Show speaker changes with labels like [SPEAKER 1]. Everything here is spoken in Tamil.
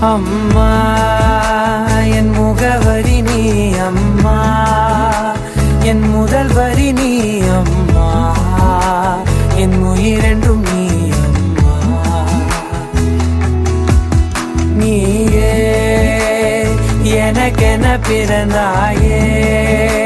[SPEAKER 1] அம்மா என் முகவரி நீ அம்மா, என் முதல் வரி நீ அம்மா, என் உயிரென்றும் நீ அம்மா. நீயே எனக்கென பிறந்தாயே,